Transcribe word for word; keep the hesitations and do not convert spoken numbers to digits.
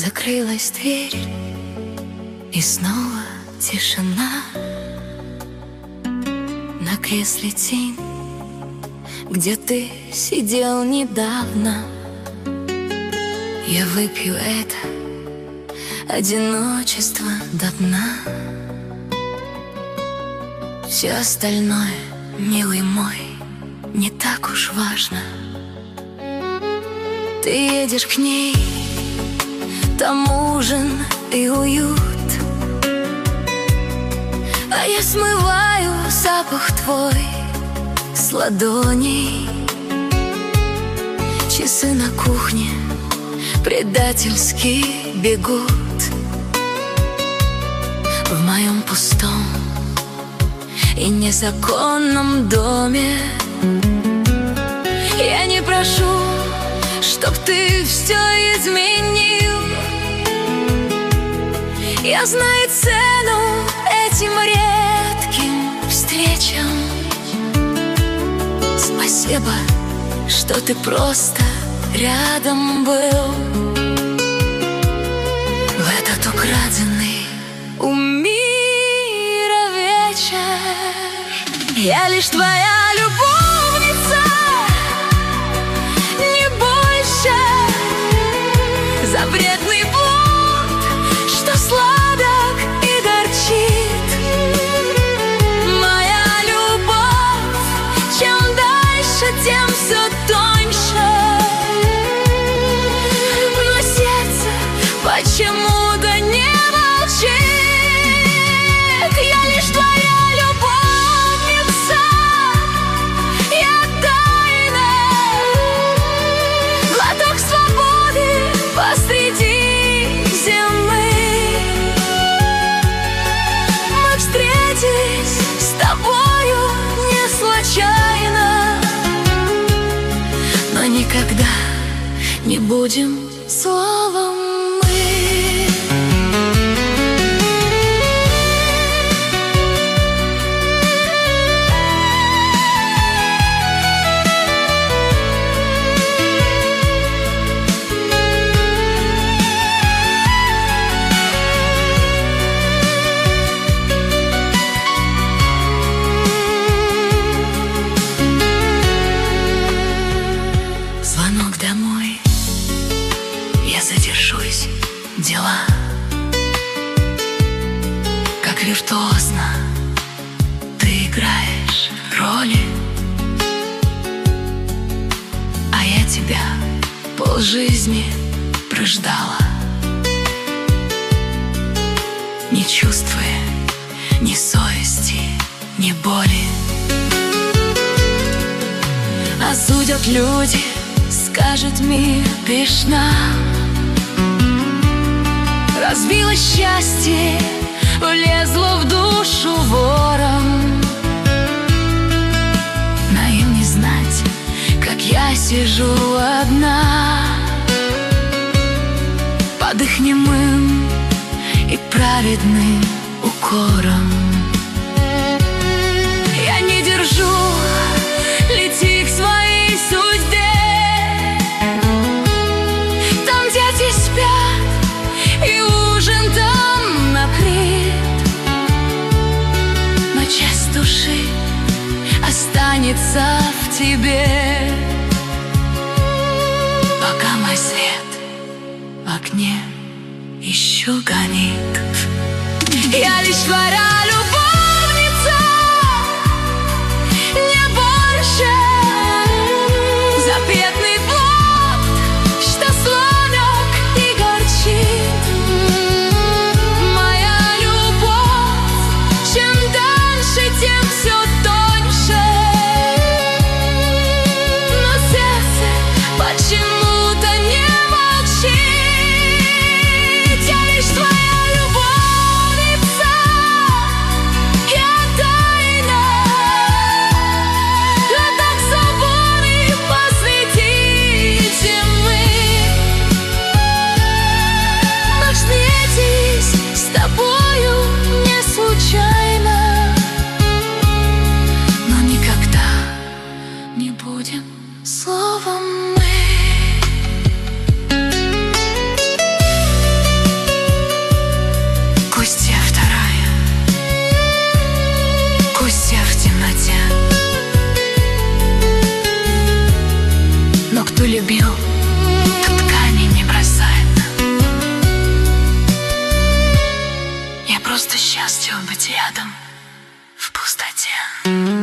Закрылась дверь, и снова тишина. На кресле тень, где ты сидел недавно. Я выпью это одиночество до дна. Все остальное, милый мой, не так уж важно. Ты едешь к ней, там ужин и уют, а я смываю запах твой с ладоней. Часы на кухне предательски бегут в моем пустом и незаконном доме. Я не прошу, чтоб ты все изменил. Я знаю цену этим редким встречам. Спасибо, что ты просто рядом был в этот украденный у мира вечер. Я лишь твоя любовница, не больше. Запретный плод, что сладок и горчит. Моя любовь, чем дальше, тем все тоньше. Но сердце почему-то не молчит. Я лишь твоя любовница, я тайна, глоток свободы посреди зимы. Мы встретились с тобою не случайно, но никогда не будем словом мы. Звонок домой, я задержусь, дела. Как виртуозно ты играешь роли, а я тебя полжизни прождала, не чувствуя ни совести, ни боли. Осудят люди, скажет мир пишна. Разбило счастье, влезло в душу вором. Но им не знать, как я сижу одна под их немым и праведным укором. Я не держу, лети к своей судьбе. Там дети спят, и ужин там накрыт, но часть души останется в тебе, пока мой свет в окне еще горит. Я лишь твоя любовница, не больше. Запретный плод, что сладок и горчит. Моя любовь, чем дальше, тем все тоньше. Но сердце почему-то не молчит. Я лишь твоя любовница, рядом в пустоте.